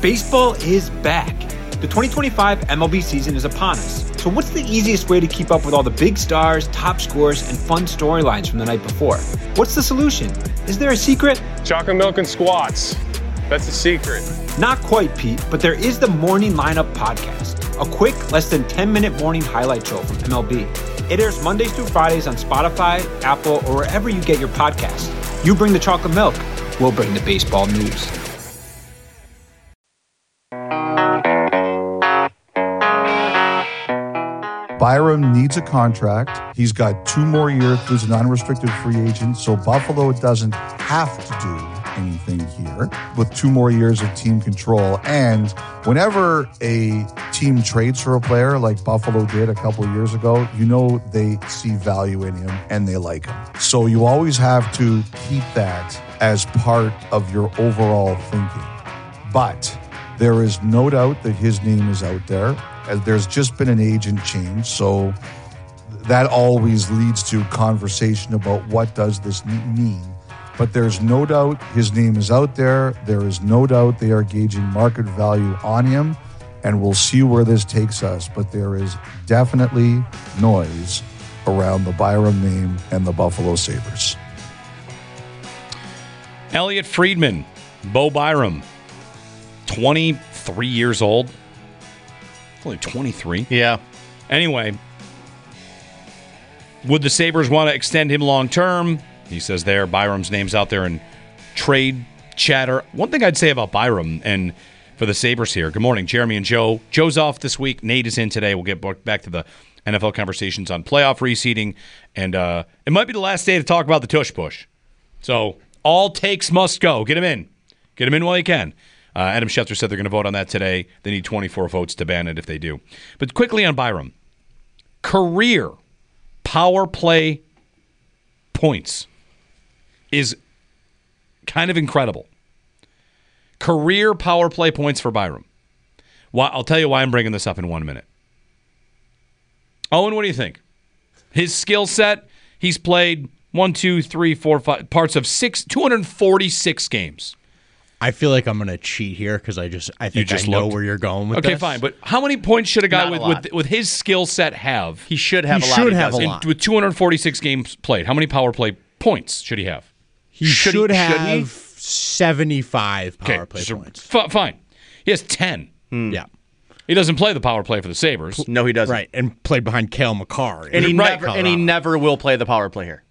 Baseball is back. The 2025 MLB season is upon us. So what's the easiest way to keep up with all the big stars, top scores, and fun storylines from the night before? What's the solution? Is there a secret? Chocolate milk and squats. That's the secret. Not quite, Pete, but there is the Morning Lineup podcast, a quick, less than 10-minute morning highlight show from MLB. It airs Mondays through Fridays on Spotify, Apple, or wherever you get your podcasts. You bring the chocolate milk, we'll bring the baseball news. Byram needs a contract. He's got 2 more years as an unrestricted free agent, so Buffalo doesn't have to do anything here with 2 more years of team control. And whenever a team trades for a player like Buffalo did a couple of years ago, you know they see value in him and they like him. So you always have to keep that as part of your overall thinking. But there is no doubt that his name is out there. There's just been an agent change, so that always leads to conversation about what does this mean. But there's no doubt his name is out there. There is no doubt they are gauging market value on him, and we'll see where this takes us. But there is definitely noise around the Byram name and the Buffalo Sabres. Elliot Friedman, Bo Byram, 23 years old. Only 23. Yeah. Anyway, would the Sabres want to extend him long term? He says there, Byram's name's out there in trade chatter. One thing I'd say about Byram and for the Sabres here. Good morning, Jeremy and Joe. Joe's off this week. Nate is in today. We'll get back to the NFL conversations on playoff reseeding. And it might be the last day to talk about the tush push. So all takes must go. Get him in. Get him in while you can. Adam Schefter said they're going to vote on that today. They need 24 votes to ban it if they do. But quickly on Byram. Career power play points is kind of incredible. Career power play points for Byram. Well, I'll tell you why I'm bringing this up in 1 minute. Owen, what do you think? His skill set, he's played 5 parts of 246 games. I feel like I'm going to cheat here because I think I know where you're going with this. Okay, fine. But how many points should a guy with his skill set have? He should have a lot. With 246 games played, how many power play points should he have? He should have 75 power play points. Fine. He has 10. Yeah. He doesn't play the power play for the Sabres. No, he doesn't. Right, and played behind Cale Makar. And he never will play the power play here.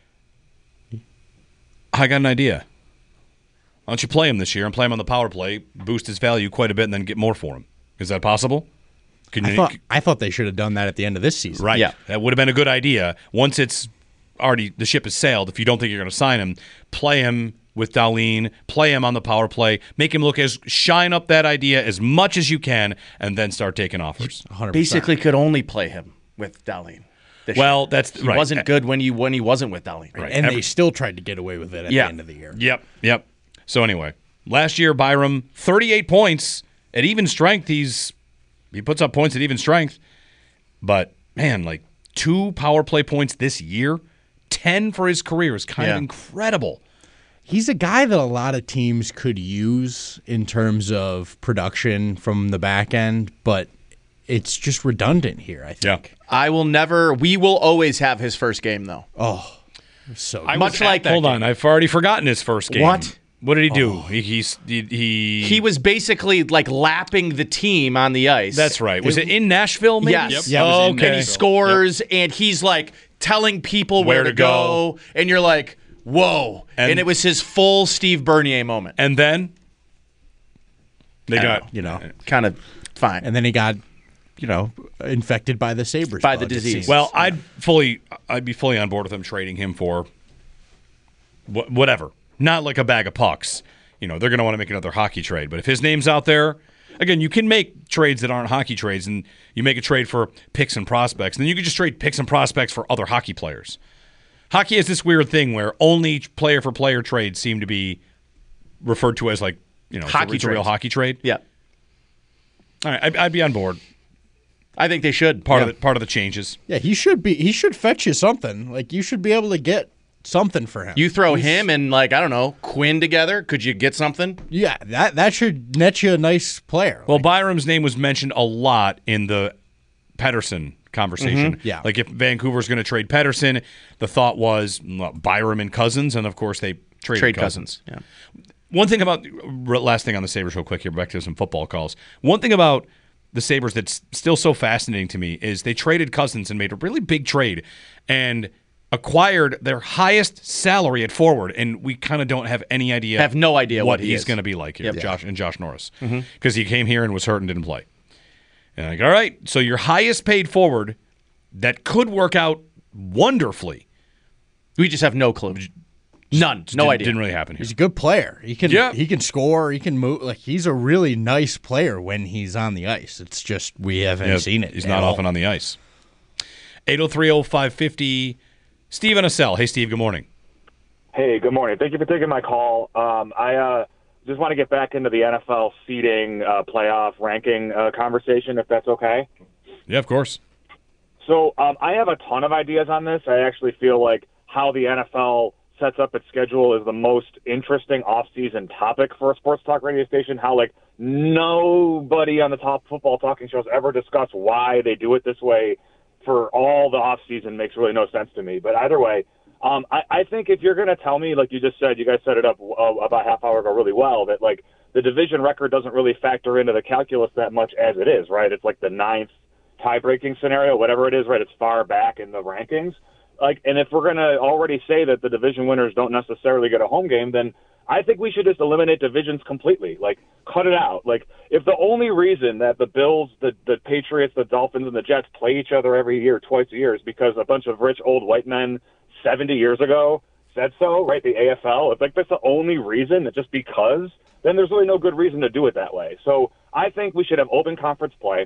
I got an idea. Why don't you play him this year and play him on the power play, boost his value quite a bit, and then get more for him? Is that possible? I thought they should have done that at the end of this season. Right. Yeah. That would have been a good idea. Once it's already, the ship has sailed, if you don't think you're going to sign him, play him with Dahlin, play him on the power play, make him shine up that idea as much as you can, and then start taking offers. 100%. Basically could only play him with Dahlin. Well, that's he wasn't good when he wasn't with Dahlin. Right. And they still tried to get away with it at the end of the year. Yep. So anyway, last year, Byram, 38 points at even strength. He puts up points at even strength. But, man, 2 power play points this year, 10 for his career is kind of incredible. He's a guy that a lot of teams could use in terms of production from the back end, but it's just redundant here, I think. Yeah. We will always have his first game, though. Oh, so hold on, I've already forgotten his first game. What did he do? Oh. He was basically lapping the team on the ice. That's right. Was it in Nashville? Maybe? Yes. Yep. Yeah. Okay. And he scores, and he's telling people where to go, and you're like, whoa! And it was his full Steve Bernier moment. And then they got kind of fine. And then he got infected by the Sabres by the disease. Well, I'd be fully on board with them trading him for whatever. Not like a bag of pucks. They're going to want to make another hockey trade. But if his name's out there, again, you can make trades that aren't hockey trades, and you make a trade for picks and prospects. And then you can just trade picks and prospects for other hockey players. Hockey is this weird thing where only player-for-player trades seem to be referred to as hockey it's a real hockey trade. Yeah. All right, I'd be on board. I think they should. Part of the changes. Yeah, he should fetch you something. You should be able to get something for him. You throw him and, like, I don't know, Quinn together, could you get something? Yeah, that should net you a nice player. Well, Byram's name was mentioned a lot in the Pettersson conversation. Yeah. Like if Vancouver's going to trade Pettersson, the thought was Byram and Cousins, and of course they traded Cousins. Yeah. One thing about last thing on the Sabres real quick here, back to some football calls. One thing about the Sabres that's still so fascinating to me is they traded Cousins and made a really big trade and acquired their highest salary at forward, and we kind of don't have any idea. Have no idea what he's is going to be like here, Yep. Josh Norris, because he came here and was hurt and didn't play. And like, all right, so your highest paid forward that could work out wonderfully. We just have no clue. None. No idea. Didn't really happen here. He's a good player. He can score. He can move. Like, he's a really nice player when he's on the ice. It's just we haven't seen it. He's not often on the ice. 803-0550. Steve in Acel. Hey, Steve. Good morning. Hey, good morning. Thank you for taking my call. I just want to get back into the NFL seeding playoff ranking conversation, if that's okay. Yeah, of course. So I have a ton of ideas on this. I actually feel like how the NFL sets up its schedule is the most interesting off-season topic for a sports talk radio station. How, like, nobody on the top football talking shows ever discuss why they do it this way for all the off-season makes really no sense to me. But either way, I think if you're going to tell me, like you just said, you guys set it up about half hour ago really well, that, like, the division record doesn't really factor into the calculus that much as it is, right? It's like the 9th tie-breaking scenario, whatever it is, right? It's far back in the rankings. Like, and if we're going to already say that the division winners don't necessarily get a home game, then I think we should just eliminate divisions completely. Like, cut it out. Like, if the only reason that the Bills, the Patriots, the Dolphins, and the Jets play each other every year, twice a year, is because a bunch of rich old white men 70 years ago said so, right? The AFL. If, like, that's the only reason, that just because, then there's really no good reason to do it that way. So I think we should have open conference play.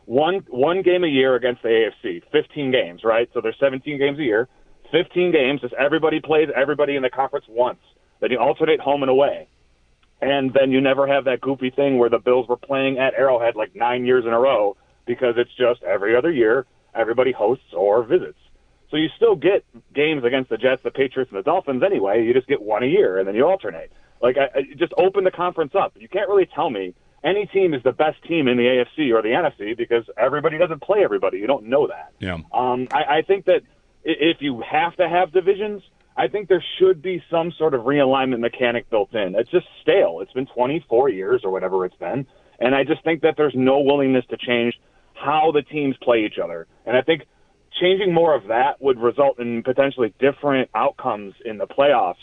One game a year against the AFC, 15 games, right? So there's 17 games a year, 15 games. Just everybody plays everybody in the conference once. Then you alternate home and away. And then you never have that goofy thing where the Bills were playing at Arrowhead like 9 years in a row, because it's just every other year everybody hosts or visits. So you still get games against the Jets, the Patriots, and the Dolphins anyway. You just get one a year, and then you alternate. Like, I just open the conference up. You can't really tell me any team is the best team in the AFC or the NFC because everybody doesn't play everybody. You don't know that. Yeah. I think that if you have to have divisions, I think there should be some sort of realignment mechanic built in. It's just stale. It's been 24 years or whatever it's been, and I just think that there's no willingness to change how the teams play each other. And I think changing more of that would result in potentially different outcomes in the playoffs.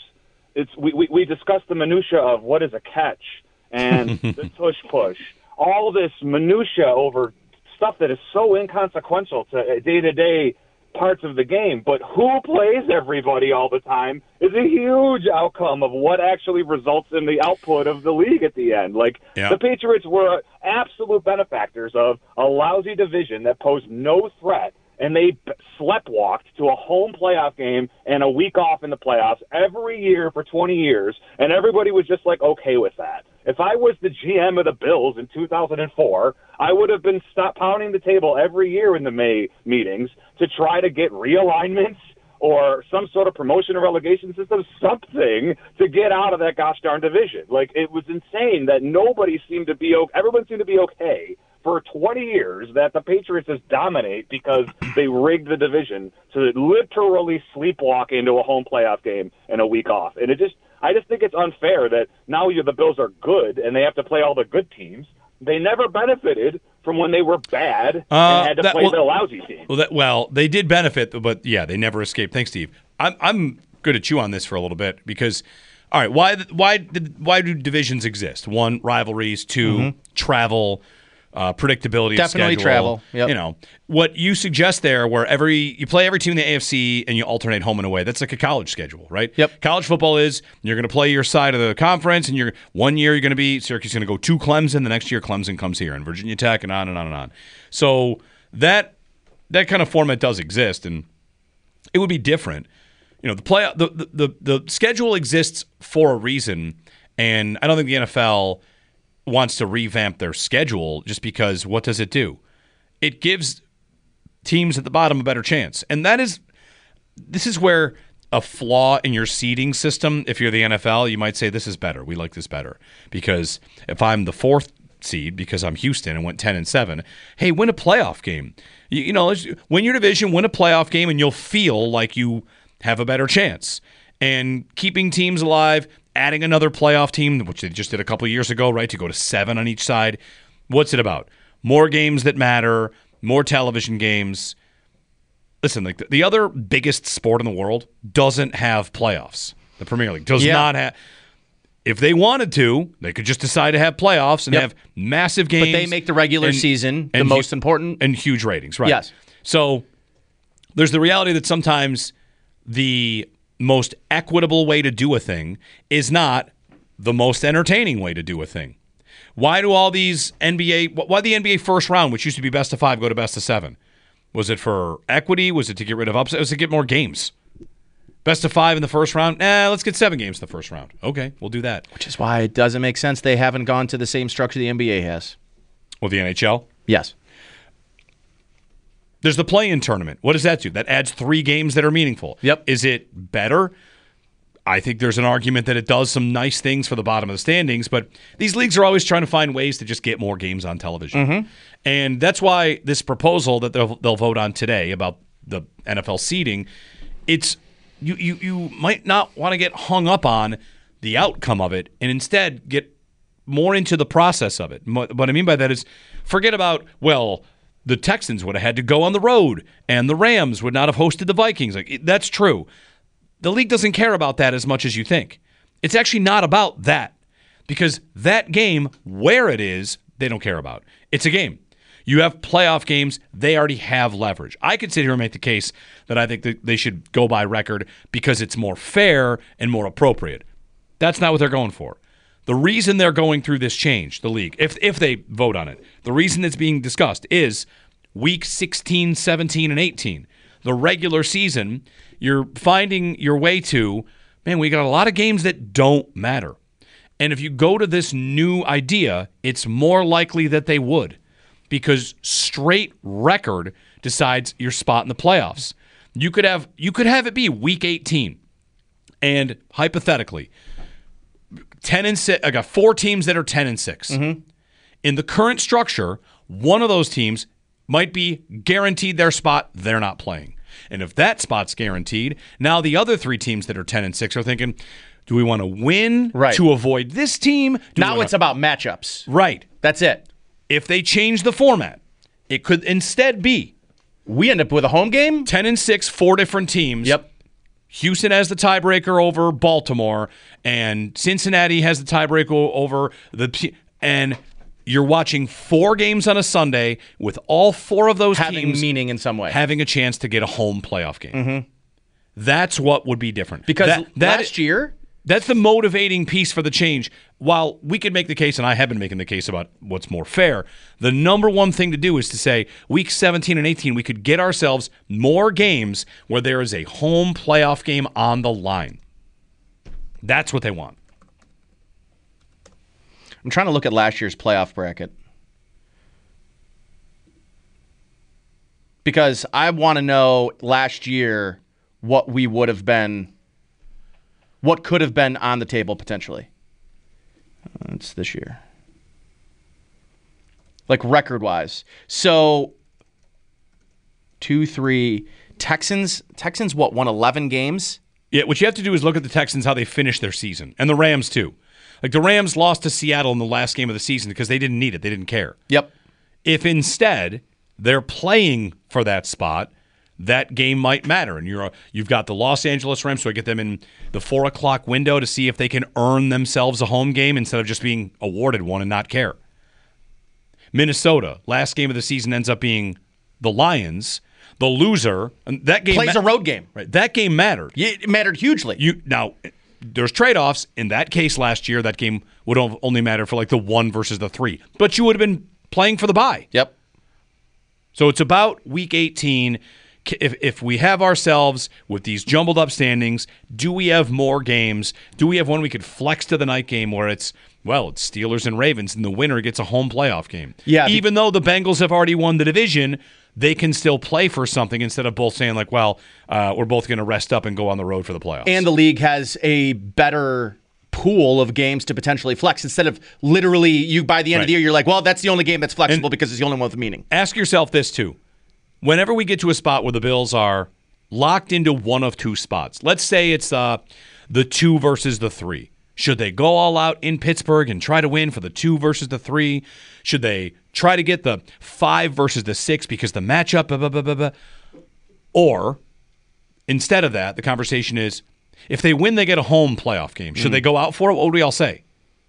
We discussed the minutia of what is a catch and the push, all this minutia over stuff that is so inconsequential to day-to-day parts of the game. But who plays everybody all the time is a huge outcome of what actually results in the output of the league at the end. Like, the Patriots were absolute benefactors of a lousy division that posed no threat, and they sleptwalked to a home playoff game and a week off in the playoffs every year for 20 years, and everybody was just like okay with that. If I was the GM of the Bills in 2004, I would have been pounding the table every year in the May meetings to try to get realignments or some sort of promotion or relegation system, something to get out of that gosh darn division. Like, it was insane that everyone seemed to be okay for 20 years that the Patriots just dominate because they rigged the division to literally sleepwalk into a home playoff game and a week off. And I just think it's unfair that now the Bills are good and they have to play all the good teams. They never benefited from when they were bad and had to play the lousy team. Well, they did benefit, but yeah, they never escaped. Thanks, Steve. I'm going to chew on this for a little bit because, all right, why do divisions exist? One, rivalries. Two, travel. Predictability definitely of schedule. Travel. Yep. You know what you suggest there, where you play every team in the AFC and you alternate home and away. That's like a college schedule, right? Yep. College football is you're going to play your side of the conference, and one year you're going to be Syracuse, going to go to Clemson. The next year Clemson comes here, and Virginia Tech, and on and on and on. So that kind of format does exist, and it would be different. You know, the schedule exists for a reason, and I don't think the NFL wants to revamp their schedule just because what does it do? It gives teams at the bottom a better chance. And this is where a flaw in your seeding system. If you're the NFL, you might say this is better. We like this better because if I'm the 4th seed because I'm Houston and went 10-7, hey, win a playoff game. You know, win your division, win a playoff game, and you'll feel like you have a better chance. And keeping teams alive, adding another playoff team, which they just did a couple years ago, right, to go to 7 on each side. What's it about? More games that matter, more television games. Listen, like the other biggest sport in the world doesn't have playoffs. The Premier League does not have. If they wanted to, they could just decide to have playoffs and have massive games. But they make the regular season the most important. And huge ratings, right? Yes. So there's the reality that sometimes the most equitable way to do a thing is not the most entertaining way to do a thing. Why do all these why the NBA first round, which used to be best of 5, go to best of 7? Was it for equity? Was it to get rid of upset? Was it to get more games? Best of 5 in the first round? Let's get 7 games in the first round. Okay, we'll do that. Which is why it doesn't make sense they haven't gone to the same structure the NBA has. Well, the NHL? Yes. There's the play-in tournament. What does that do? That adds 3 games that are meaningful. Yep. Is it better? I think there's an argument that it does some nice things for the bottom of the standings, but these leagues are always trying to find ways to just get more games on television. Mm-hmm. And that's why this proposal that they'll vote on today about the NFL seeding, it's you might not want to get hung up on the outcome of it and instead get more into the process of it. What I mean by that is forget about, well, the Texans would have had to go on the road and the Rams would not have hosted the Vikings. That's true. The league doesn't care about that as much as you think. It's actually not about that because that game, where it is, they don't care about. It's a game. You have playoff games. They already have leverage. I could sit here and make the case that I think that they should go by record because it's more fair and more appropriate. That's not what they're going for. The reason they're going through this change, the league, if they vote on it, the reason it's being discussed is week 16, 17, and 18. The regular season, you're finding your way to, man, we got a lot of games that don't matter. And if you go to this new idea, it's more likely that they would because straight record decides your spot in the playoffs. You could have it be week 18 and hypothetically 10-6. I got 4 teams that are 10-6. Mm-hmm. In the current structure, one of those teams might be guaranteed their spot. They're not playing. And if that spot's guaranteed, now the other 3 teams that are 10-6 are thinking, do we want to win to avoid this team? Now it's about matchups. Right. That's it. If they change the format, it could instead be we end up with a home game? 10-6, 4 different teams. Yep. Houston has the tiebreaker over Baltimore, and Cincinnati has the tiebreaker over and you're watching 4 games on a Sunday with all 4 of those having teams meaning in some way, having a chance to get a home playoff game. Mm-hmm. That's what would be different because last year. That's the motivating piece for the change. While we could make the case, and I have been making the case about what's more fair, the number one thing to do is to say week 17 and 18, we could get ourselves more games where there is a home playoff game on the line. That's what they want. I'm trying to look at last year's playoff bracket because I want to know last year what we would have been. What could have been on the table potentially? It's this year. Like record-wise. So, 2, 3. Texans, what, won 11 games? Yeah, what you have to do is look at the Texans, how they finished their season. And the Rams, too. Like, the Rams lost to Seattle in the last game of the season because they didn't need it. They didn't care. Yep. If instead they're playing for that spot, that game might matter. And you've got the Los Angeles Rams, so I get them in the 4 o'clock window to see if they can earn themselves a home game instead of just being awarded one and not care. Minnesota, last game of the season ends up being the Lions. The loser, and that game plays a road game. Right, that game mattered. Yeah, it mattered hugely. Now, there's trade-offs. In that case last year, that game would have only mattered for like the 1 versus the 3. But you would have been playing for the bye. Yep. So it's about week 18. If we have ourselves with these jumbled up standings, do we have more games? Do we have one we could flex to the night game where it's Steelers and Ravens, and the winner gets a home playoff game? Yeah. Even though the Bengals have already won the division, they can still play for something instead of both saying like, well, we're both going to rest up and go on the road for the playoffs. And the league has a better pool of games to potentially flex instead of literally you by the end of the year, you're like, well, that's the only game that's flexible because it's the only one with meaning. Ask yourself this too. Whenever we get to a spot where the Bills are locked into one of two spots, let's say it's the 2 versus the 3. Should they go all out in Pittsburgh and try to win for the 2 versus the 3? Should they try to get the 5 versus the 6 because the matchup, blah, blah, blah, blah, blah? Or instead of that, the conversation is, if they win, they get a home playoff game. Should they go out for it? What would we all say?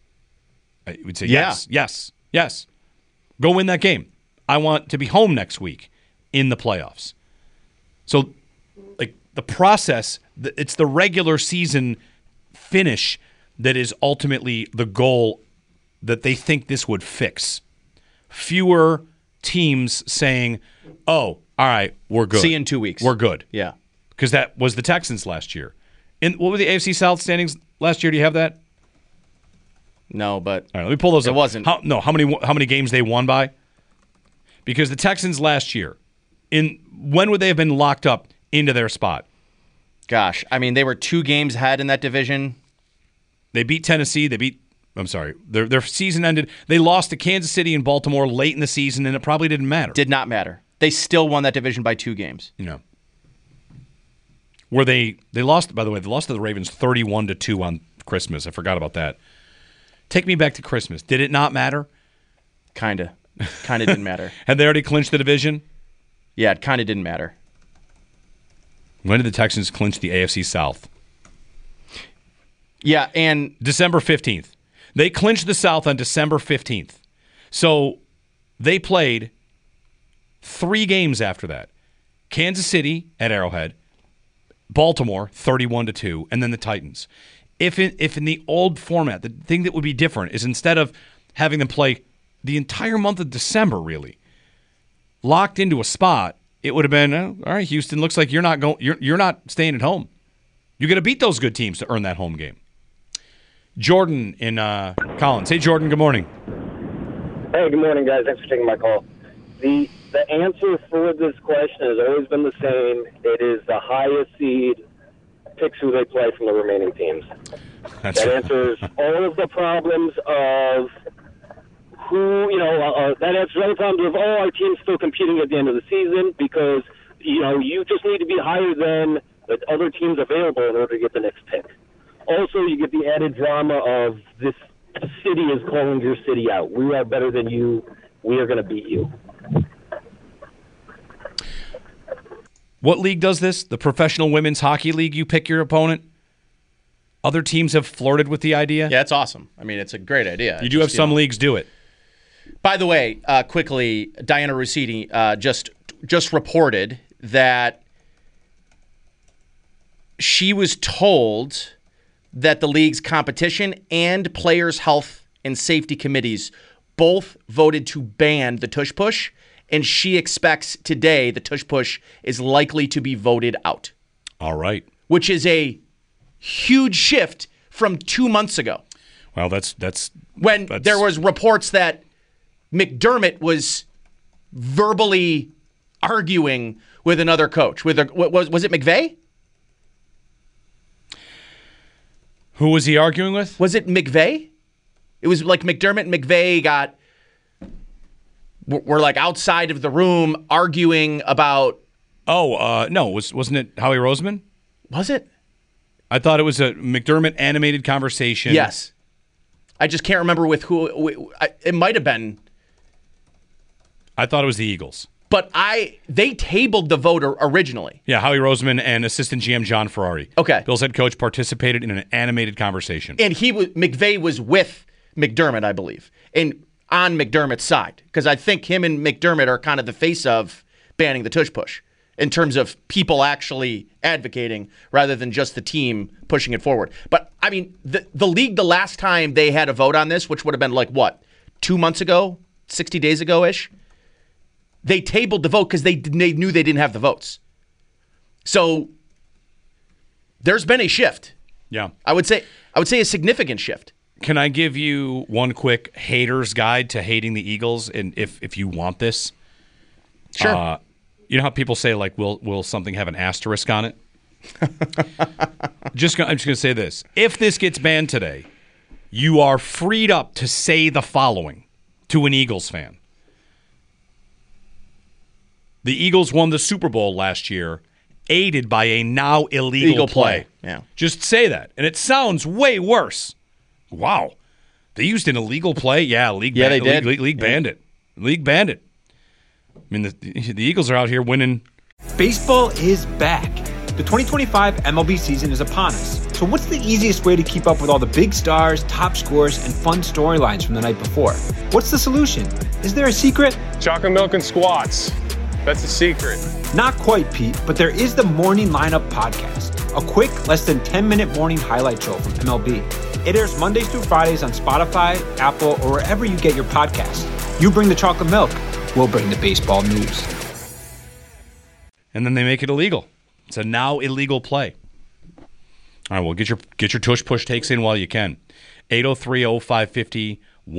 I would say yes, yes. Go win that game. I want to be home next week in the playoffs. So, like, the process, it's the regular season finish that is ultimately the goal that they think this would fix. Fewer teams saying, oh, all right, we're good. See you in 2 weeks. We're good. Yeah. Because that was the Texans last year. And what were the AFC South standings last year? Do you have that? No, but all right, let me pull those up. It wasn't. How many games they won by? Because the Texans last year, when would they have been locked up into their spot? Gosh, I mean, they were 2 games ahead in that division. They beat Tennessee. Their season ended. They lost to Kansas City and Baltimore late in the season, and it probably didn't matter. Did not matter. They still won that division by 2 games. You know. Where they lost, by the way, they lost to the Ravens 31-2 on Christmas. I forgot about that. Take me back to Christmas. Did it not matter? Kinda didn't matter. Had they already clinched the division? Yeah, it kinda didn't matter. When did the Texans clinch the AFC South? Yeah, and December 15th. They clinched the South on December 15th. So they played 3 games after that. Kansas City at Arrowhead, Baltimore 31-2, and then the Titans. If in the old format, the thing that would be different is instead of having them play the entire month of December, really locked into a spot, it would have been, all right, Houston, looks like you're not staying at home. You got to beat those good teams to earn that home game. Jordan in Collins. Hey, Jordan. Good morning. Hey, good morning, guys. Thanks for taking my call. The answer for this question has always been the same. It is the highest seed picks who they play from the remaining teams. That answers all of the problems of who, that answers all the problems of, our team's still competing at the end of the season because, you just need to be higher than the other teams available in order to get the next pick. Also, you get the added drama of this city is calling your city out. We are better than you. We are going to beat you. What league does this? The Professional Women's Hockey League, you pick your opponent? Other teams have flirted with the idea? Yeah, it's awesome. I mean, it's a great idea. You do have some leagues do it. By the way, quickly, Diana Russini just reported that she was told that the league's competition and players' health and safety committees both voted to ban the tush push, and she expects today the tush push is likely to be voted out. All right. Which is a huge shift from 2 months ago. Well, that's when there was reports that McDermott was verbally arguing with another coach. Was it McVay? Who was he arguing with? Was it McVay? It was like McDermott and McVay were like outside of the room arguing about. Oh, no, wasn't it Howie Roseman? Was it? I thought it was a McDermott animated conversation. Yes. I just can't remember with who. It might have been. I thought it was the Eagles. But they tabled the vote originally. Yeah, Howie Roseman and assistant GM John Ferrari. Okay. Bill's head coach participated in an animated conversation. And McVay was with McDermott, I believe, and on McDermott's side. Because I think him and McDermott are kind of the face of banning the tush push in terms of people actually advocating rather than just the team pushing it forward. But, I mean, the league, the last time they had a vote on this, which would have been like, 2 months ago, 60 days ago-ish? They tabled the vote because they knew they didn't have the votes. So there's been a shift. Yeah. I would say a significant shift. Can I give you one quick hater's guide to hating the Eagles, and if you want this? Sure. You know how people say, like, will something have an asterisk on it? I'm just going to say this. If this gets banned today, you are freed up to say the following to an Eagles fan. The Eagles won the Super Bowl last year, aided by a now illegal play. Yeah. Just say that. And it sounds way worse. Wow. They used an illegal play? Yeah, they did. League banned it. League banned it. I mean, the Eagles are out here winning. Baseball is back. The 2025 MLB season is upon us. So what's the easiest way to keep up with all the big stars, top scores, and fun storylines from the night before? What's the solution? Is there a secret? Chocolate milk and squats. That's the secret. Not quite, Pete, but there is the Morning Lineup podcast, a quick, less than 10-minute morning highlight show from MLB. It airs Mondays through Fridays on Spotify, Apple, or wherever you get your podcasts. You bring the chocolate milk, we'll bring the baseball news. And then they make it illegal. It's a now illegal play. All right, well, get your tush push takes in while you can. 803-0550,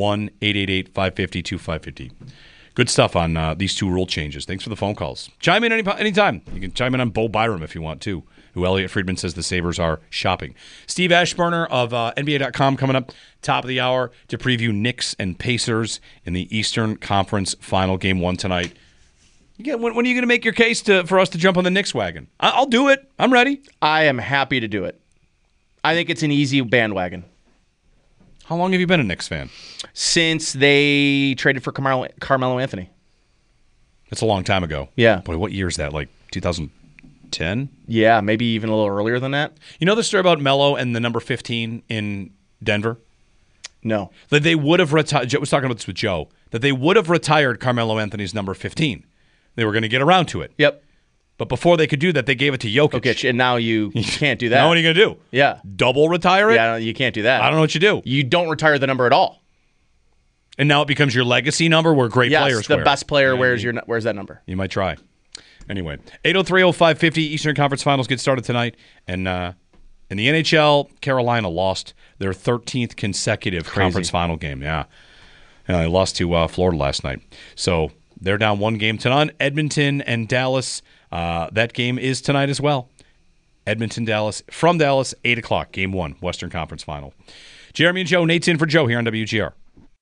1-888-550-2550. Good stuff on these two rule changes. Thanks for the phone calls. Chime in anytime. You can chime in on Bo Byram if you want to, who Elliot Friedman says the Sabres are shopping. Steve Ashburner of NBA.com coming up top of the hour to preview Knicks and Pacers in the Eastern Conference Final Game 1 tonight. When are you going to make your case for us to jump on the Knicks wagon? I'll do it. I'm ready. I am happy to do it. I think it's an easy bandwagon. How long have you been a Knicks fan? Since they traded for Carmelo Anthony. That's a long time ago. Yeah. Boy, what year is that? Like 2010? Yeah, maybe even a little earlier than that. You know the story about Melo and the number 15 in Denver? No. That they would have retired. Joe was talking about this with Joe. That they would have retired Carmelo Anthony's number 15. They were going to get around to it. Yep. But before they could do that, they gave it to Jokic. And now you can't do that. Now what are you going to do? Yeah. Double retire it? Yeah, you can't do that. I don't know what you do. You don't retire the number at all. And now it becomes your legacy number where great players Yes, the wear. best player wears that number. You might try. Anyway, 803-0550 Eastern Conference Finals get started tonight. And in the NHL, Carolina lost their 13th consecutive conference final game. Yeah. And they lost to Florida last night. So they're down one game to none. Edmonton and Dallas, that game is tonight as well. Edmonton, Dallas, from Dallas, 8 o'clock, game 1, Western Conference Final. Jeremy and Joe, Nate's in for Joe here on WGR.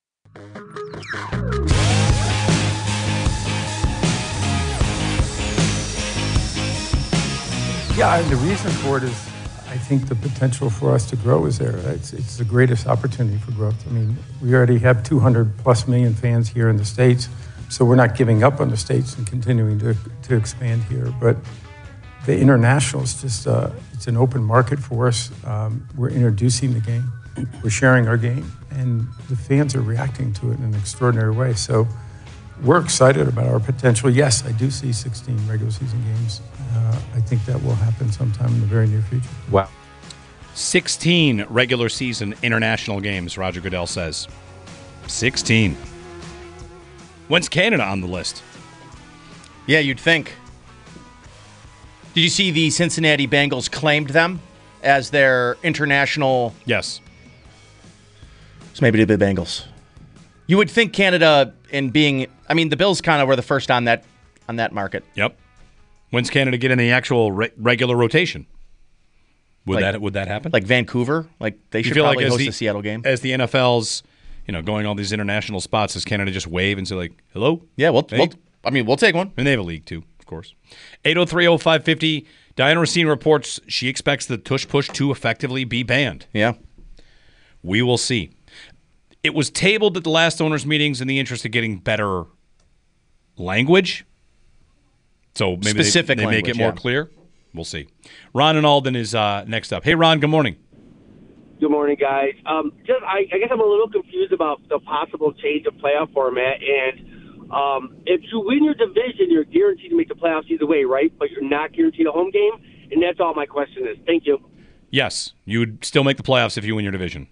Yeah, and the reason for it is I think the potential for us to grow is there. It's the greatest opportunity for growth. I mean, we already have 200+ million fans here in the States, so we're not giving up on the States and continuing to expand here. But the international is just, it's an open market for us. We're introducing the game. We're sharing our game, and the fans are reacting to it in an extraordinary way. So we're excited about our potential. Yes, I do see 16 regular season games. I think that will happen sometime in the very near future. Wow. 16 regular season international games, Roger Goodell says. 16. When's Canada on the list? Yeah, you'd think. Did you see the Cincinnati Bengals claimed them as their international? Yes. So maybe the Bengals. You would think Canada, the Bills kind of were the first on that market. Yep. When's Canada get in the actual regular rotation? Would that happen? Like Vancouver? Like they should probably host the Seattle game. As the NFL's, going all these international spots, does Canada just wave and say like, "Hello"? Yeah, we'll take one. And they have a league too, of course. 803-0550. Diana Racine reports she expects the tush push to effectively be banned. Yeah. We will see. It was tabled at the last owners' meetings in the interest of getting better language. So maybe they make it more clear. We'll see. Ron in Alden is next up. Hey, Ron, good morning. Good morning, guys. I guess I'm a little confused about the possible change of playoff format. And if you win your division, you're guaranteed to make the playoffs either way, right? But you're not guaranteed a home game. And that's all my question is. Thank you. Yes, you would still make the playoffs if you win your division.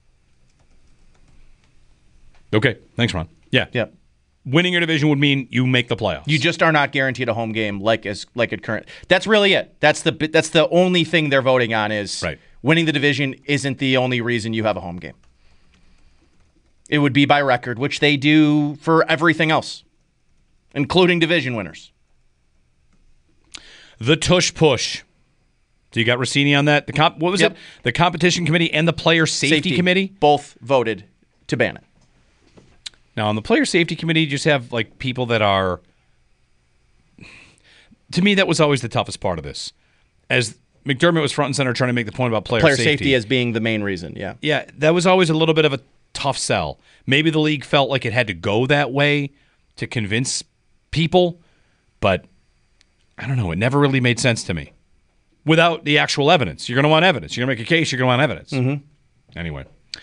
Okay, thanks, Ron. Yeah. Winning your division would mean you make the playoffs. You just are not guaranteed a home game like at current. That's really it. That's the only thing they're voting on is winning the division isn't the only reason you have a home game. It would be by record, which they do for everything else, including division winners. The tush push. So you got Rossini on that. What was it? The competition committee and the player safety committee both voted to ban it. Now on the player safety committee, you just have like people that are. To me, that was always the toughest part of this. As McDermott was front and center trying to make the point about player safety as being the main reason. Yeah. Yeah, that was always a little bit of a tough sell. Maybe the league felt like it had to go that way to convince people, but I don't know. It never really made sense to me. Without the actual evidence. You're going to want evidence. You're going to make a case, you're going to want evidence. Mm-hmm. Anyway.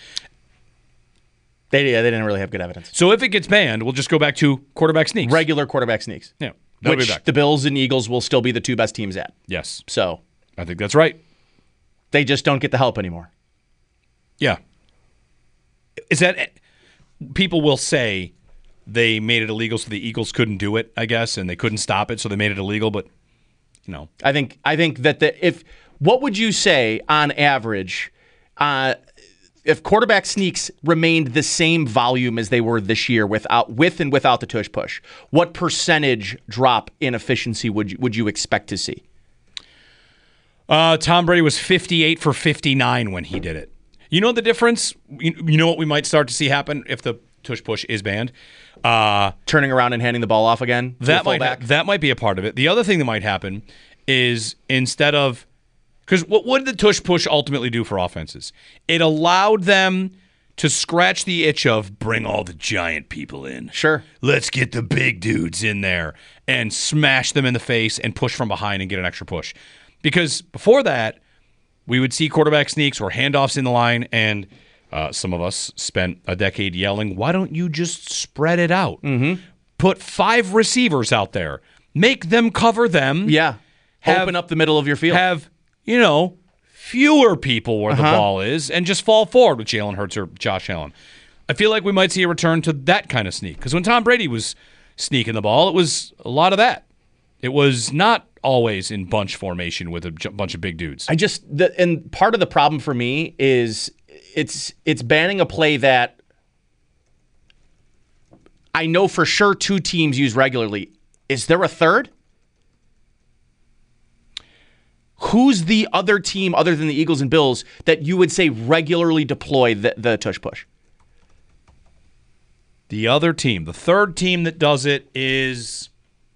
They didn't really have good evidence. So if it gets banned, we'll just go back to quarterback sneaks. Regular quarterback sneaks. Yeah. Which the Bills and Eagles will still be the two best teams at. Yes. So I think that's right. They just don't get the help anymore. Yeah. Is that people will say they made it illegal so the Eagles couldn't do it, I guess, and they couldn't stop it, so they made it illegal, but no. I think that what would you say on average if quarterback sneaks remained the same volume as they were this year with and without the tush push, what percentage drop in efficiency would you expect to see? Tom Brady was 58 for 59 when he did it. You know the difference? You know what we might start to see happen if the tush push is banned? Turning around and handing the ball off again? That might be a part of it. The other thing that might happen is instead of... Because what did the tush push ultimately do for offenses? It allowed them to scratch the itch of bring all the giant people in. Sure. Let's get the big dudes in there and smash them in the face and push from behind and get an extra push. Because before that, we would see quarterback sneaks or handoffs in the line, and some of us spent a decade yelling, why don't you just spread it out? Mm-hmm. Put 5 receivers out there. Make them cover them. Yeah. Open up the middle of your field. Have, fewer people where the ball is, and just fall forward with Jalen Hurts or Josh Allen. I feel like we might see a return to that kind of sneak. Because when Tom Brady was sneaking the ball, it was a lot of that. It was not always in bunch formation with a bunch of big dudes. And part of the problem for me is it's banning a play that I know for sure 2 teams use regularly. Is there a third? Who's the other team other than the Eagles and Bills that you would say regularly deploy the tush push? The other team, the third team that does it is...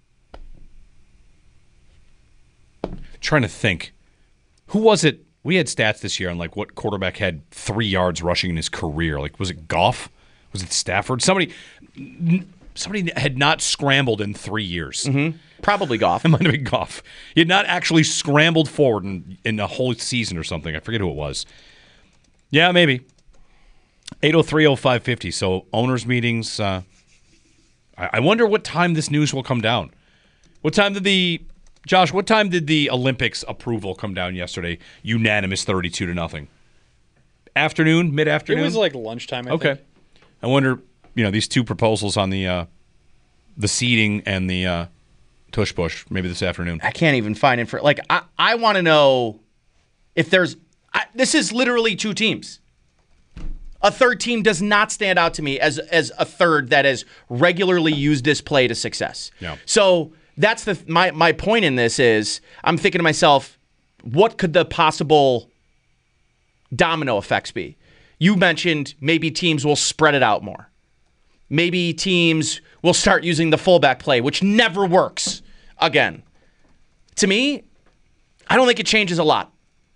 Trying to think. Who was it? We had stats this year on like what quarterback had 3 yards rushing in his career. Like, was it Goff? Was it Stafford? Somebody had not scrambled in 3 years. Mm-hmm. Probably Goff. It might have been Goff. He had not actually scrambled forward in a whole season or something. I forget who it was. Yeah, maybe. 803-0550. So owners' meetings. I wonder what time this news will come down. What time did Josh, what time did the Olympics approval come down yesterday? Unanimous 32-0. Afternoon, mid-afternoon? It was like lunchtime, I think. I wonder, these 2 proposals on the seeding and the tush push, maybe this afternoon. I can't even find it I want to know if there's this is literally 2 teams. A third team does not stand out to me as a third that has regularly used this play to success. Yeah. So that's my point in this is I'm thinking to myself, what could the possible domino effects be? You mentioned maybe teams will spread it out more. Maybe teams will start using the fullback play, which never works again. To me, I don't think it changes a lot.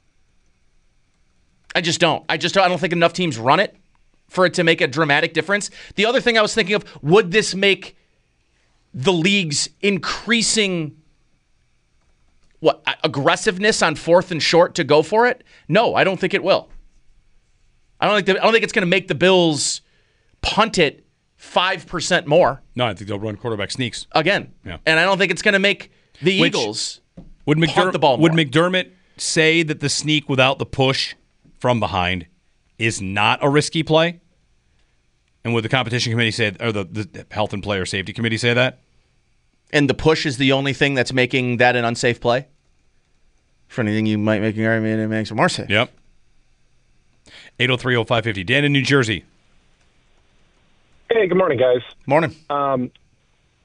I just don't. I don't think enough teams run it for it to make a dramatic difference. The other thing I was thinking of, would this make the league's increasing aggressiveness on 4th and short to go for it? No, I don't think it will. I don't think it's going to make the Bills punt it 5% more. No, I think they'll run quarterback sneaks again. Yeah. And I don't think it's going to make the Eagles punt the ball more. Would McDermott say that the sneak without the push from behind is not a risky play? And would the competition committee say, or the health and player safety committee say that? And the push is the only thing that's making that an unsafe play? For anything you might make an argument, it makes it more safe. Yep. 803-0550. Dan in New Jersey. Hey, good morning, guys. Morning.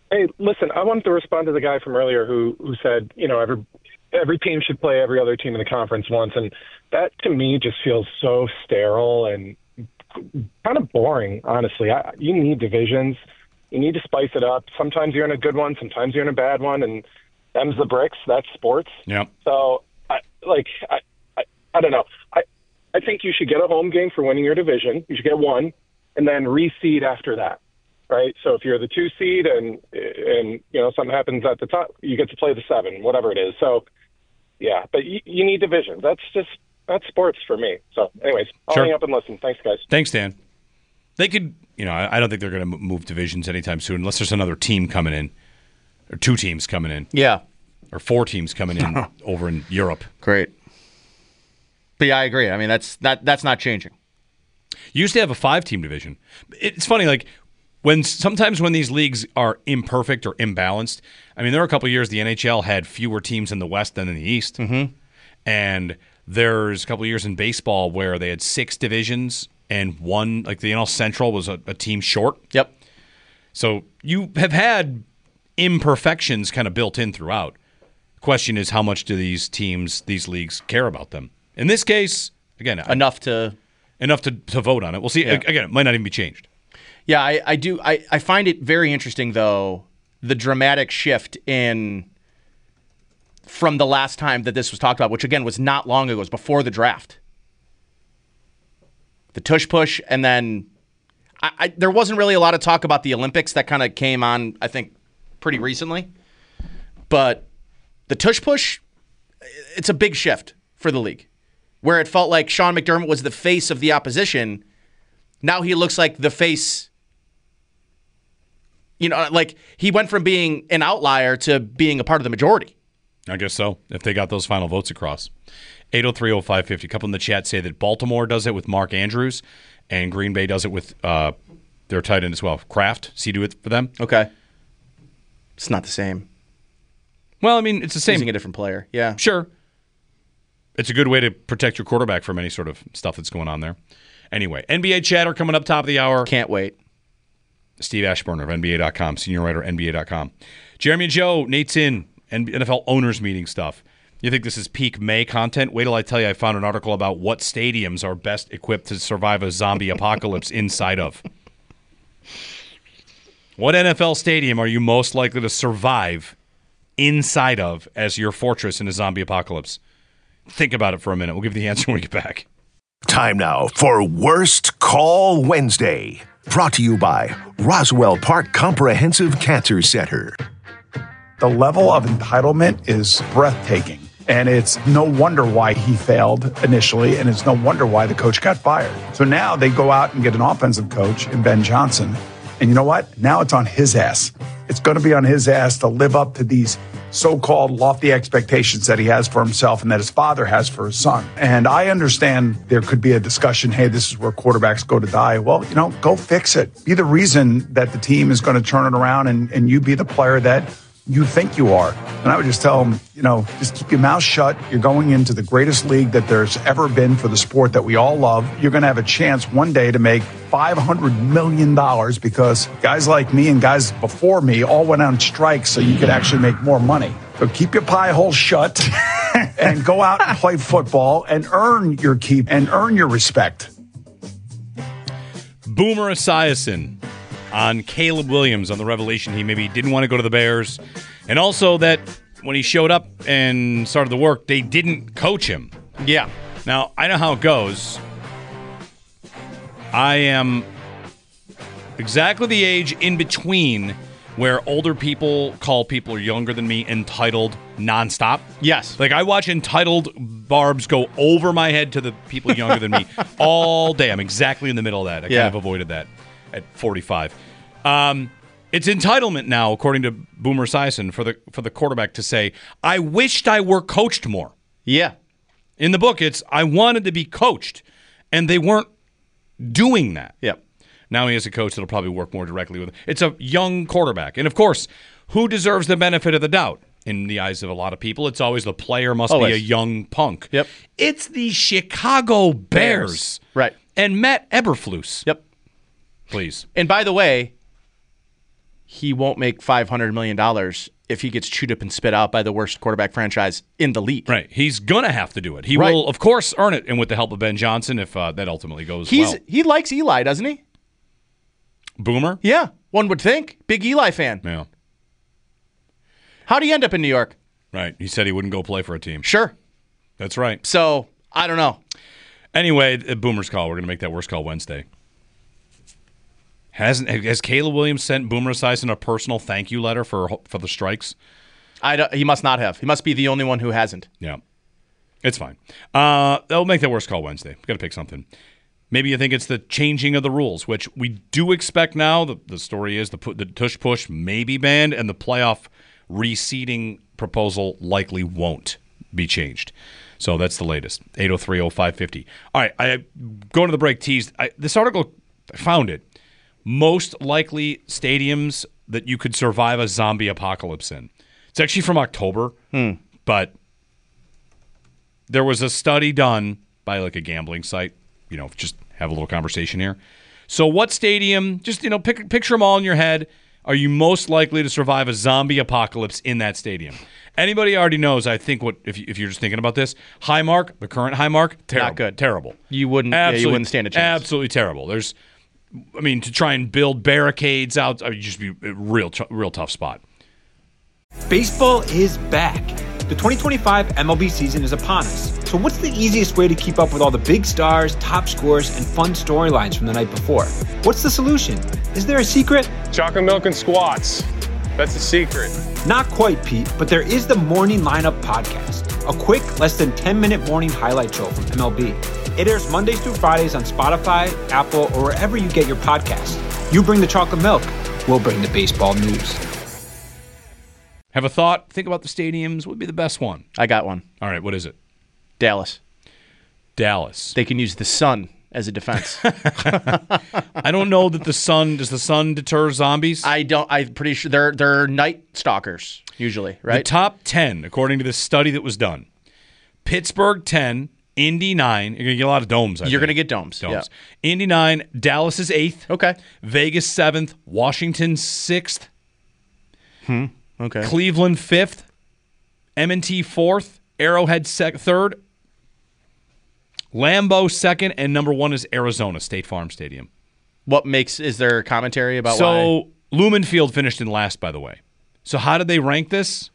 Hey, listen, I wanted to respond to the guy from earlier who said, every team should play every other team in the conference once. And that, to me, just feels so sterile and kind of boring, honestly. You need divisions. You need to spice it up. Sometimes you're in a good one. Sometimes you're in a bad one. And them's the bricks. That's sports. Yeah. So, I don't know. I think you should get a home game for winning your division. You should get one, and then reseed after that. Right, so if you're the 2 seed and something happens at the top, you get to play the 7, whatever it is. So, yeah, but you need divisions. That's sports for me. So, anyways, I'll hang up and listen. Thanks, guys. Thanks, Dan. They could, I don't think they're going to move divisions anytime soon, unless there's another team coming in, or 2 teams coming in. Yeah, or 4 teams coming in over in Europe. Great. But yeah, I agree. I mean, that's not changing. You used to have a 5-team division. It's funny, like. Sometimes when these leagues are imperfect or imbalanced, I mean, there were a couple of years the NHL had fewer teams in the West than in the East. Mm-hmm. And there's a couple of years in baseball where they had 6 divisions and one, like the NL Central was a team short. Yep. So you have had imperfections kind of built in throughout. The question is, how much do these leagues care about them? In this case, again, enough to vote on it. We'll see. Yeah. Again, it might not even be changed. Yeah, I do. I find it very interesting, though, the dramatic shift from the last time that this was talked about, which, again, was not long ago. It was before the draft. The tush push, and then there wasn't really a lot of talk about the Olympics. That kind of came on, I think, pretty recently. But the tush push, it's a big shift for the league, where it felt like Sean McDermott was the face of the opposition. Now he looks like the face. Like he went from being an outlier to being a part of the majority. I guess so, if they got those final votes across. 803-0550. A couple in the chat say that Baltimore does it with Mark Andrews, and Green Bay does it with their tight end as well. Kraft, does he do it for them? Okay. It's not the same. Well, I mean, it's the same. Using a different player, yeah. Sure. It's a good way to protect your quarterback from any sort of stuff that's going on there. Anyway, NBA chatter coming up top of the hour. Can't wait. Steve Ashburner of NBA.com, senior writer, NBA.com. Jeremy and Joe, Nate's in NFL owners meeting stuff. You think this is peak May content? Wait till I tell you I found an article about what stadiums are best equipped to survive a zombie apocalypse inside of. What NFL stadium are you most likely to survive inside of as your fortress in a zombie apocalypse? Think about it for a minute. We'll give you the answer when we get back. Time now for Worst Call Wednesday. Brought to you by Roswell Park Comprehensive Cancer Center. The level of entitlement is breathtaking, and it's no wonder why he failed initially, and it's no wonder why the coach got fired. So now they go out and get an offensive coach in Ben Johnson, and you know what? Now it's on his ass. It's going to be on his ass to live up to these so-called lofty expectations that he has for himself and that his father has for his son. And I understand there could be a discussion, hey, this is where quarterbacks go to die. Well, go fix it. Be the reason that the team is going to turn it around and you be the player that you think you are. And I would just tell him, just keep your mouth shut. You're going into the greatest league that there's ever been for the sport that we all love. You're going to have a chance one day to make $500 million because guys like me and guys before me all went on strike so you could actually make more money. So keep your pie hole shut and go out and play football and earn your keep and earn your respect. Boomer Esiason on Caleb Williams on the revelation he maybe didn't want to go to the Bears, and also that when he showed up and started the work, they didn't coach him. Yeah. Now, I know how it goes. I am exactly the age in between where older people call people who are younger than me entitled nonstop. Yes. Like, I watch entitled barbs go over my head to the people younger than me all day. I'm exactly in the middle of that. I kind of avoided that at 45. It's entitlement now, according to Boomer Esiason, for the quarterback to say, I wished I were coached more. Yeah. In the book, it's, I wanted to be coached, and they weren't doing that. Yep. Now he has a coach that'll probably work more directly with him. It's a young quarterback. And, of course, who deserves the benefit of the doubt? In the eyes of a lot of people, it's always the player must be a young punk. Yep. It's the Chicago Bears. Right. And Matt Eberflus. Yep. Please. And by the way, he won't make $500 million if he gets chewed up and spit out by the worst quarterback franchise in the league. Right. He's going to have to do it. He will, of course, earn it, and with the help of Ben Johnson, if that ultimately goes well. He likes Eli, doesn't he? Boomer? Yeah, one would think. Big Eli fan. Yeah. How'd he end up in New York? Right. He said he wouldn't go play for a team. Sure. That's right. So, I don't know. Anyway, Boomer's call. We're going to make that worst call Wednesday. Has Caleb Williams sent Boomer Esiason a personal thank you letter for the strikes? He must not have. He must be the only one who hasn't. Yeah. It's fine. They'll make that worst call Wednesday. We've got to pick something. Maybe you think it's the changing of the rules, which we do expect now. The story is the tush push may be banned, and the playoff reseeding proposal likely won't be changed. So that's the latest. 803-0550. All right, going to the break teased. This article, I found it. Most likely stadiums that you could survive a zombie apocalypse in. It's actually from October, but there was a study done by like a gambling site. Just have a little conversation here. So what stadium, just, picture them all in your head, are you most likely to survive a zombie apocalypse in that stadium? Anybody already knows, I think, if you're just thinking about this, Highmark, the current Highmark, terrible. Not good. Terrible. You wouldn't stand a chance. Absolutely terrible. To try and build barricades out, it'd just be a real tough spot. Baseball is back. The 2025 MLB season is upon us. So what's the easiest way to keep up with all the big stars, top scores, and fun storylines from the night before? What's the solution? Is there a secret? Chocolate milk and squats. That's the secret. Not quite, Pete, but there is the Morning Lineup podcast, a quick, less than 10-minute morning highlight show from MLB. It airs Mondays through Fridays on Spotify, Apple, or wherever you get your podcasts. You bring the chocolate milk, we'll bring the baseball news. Have a thought? Think about the stadiums. What would be the best one? I got one. All right, what is it? Dallas. They can use the sun as a defense. I don't know that does the sun deter zombies? I'm pretty sure they're night stalkers, usually, right? The top 10, according to this study that was done. Pittsburgh 10, Indy 9. You're going to get a lot of domes, You're going to get domes. Yeah. Indy 9, Dallas is 8th. Okay. Vegas 7th, Washington 6th. Okay. Cleveland 5th, M&T 4th, Arrowhead 3rd, Lambeau 2nd, and number 1 is Arizona State Farm Stadium. Is there commentary about why? So Lumen Field finished in last, by the way. So how did they rank this?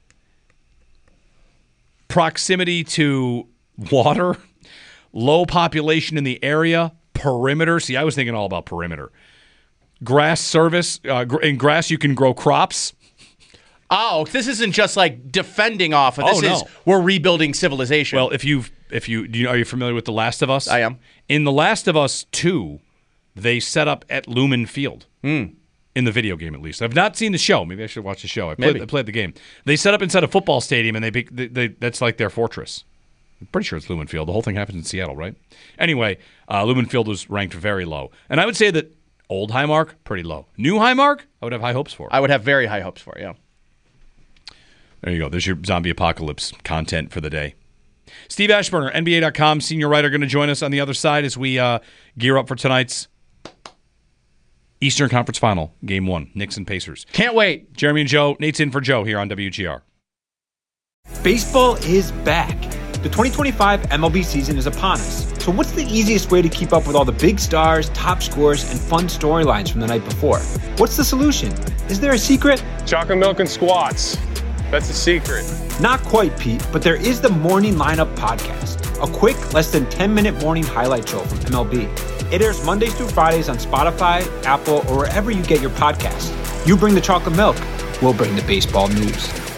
Proximity to water, low population in the area, perimeter. See, I was thinking all about perimeter. Grass service. In grass, you can grow crops. Oh, this isn't just like defending off. We're rebuilding civilization. Well, are you familiar with The Last of Us? I am. In The Last of Us 2, they set up at Lumen Field. In the video game, at least. I've not seen the show. Maybe I should watch the show. I played the game. They set up inside a football stadium, and that's like their fortress. I'm pretty sure it's Lumen Field. The whole thing happens in Seattle, right? Anyway, Lumen Field was ranked very low. And I would say that old Highmark, pretty low. New Highmark, I would have high hopes for. I would have very high hopes for, yeah. There you go. There's your zombie apocalypse content for the day. Steve Ashburner, NBA.com senior writer, going to join us on the other side as we gear up for tonight's Eastern Conference Final, Game 1, Knicks and Pacers. Can't wait. Jeremy and Joe. Nate's in for Joe here on WGR. Baseball is back. The 2025 MLB season is upon us. So what's the easiest way to keep up with all the big stars, top scores, and fun storylines from the night before? What's the solution? Is there a secret? Chocolate milk and squats. That's the secret. Not quite, Pete, but there is the Morning Lineup podcast, a quick, less than 10-minute morning highlight show from MLB. It airs Mondays through Fridays on Spotify, Apple, or wherever you get your podcasts. You bring the chocolate milk, we'll bring the baseball news.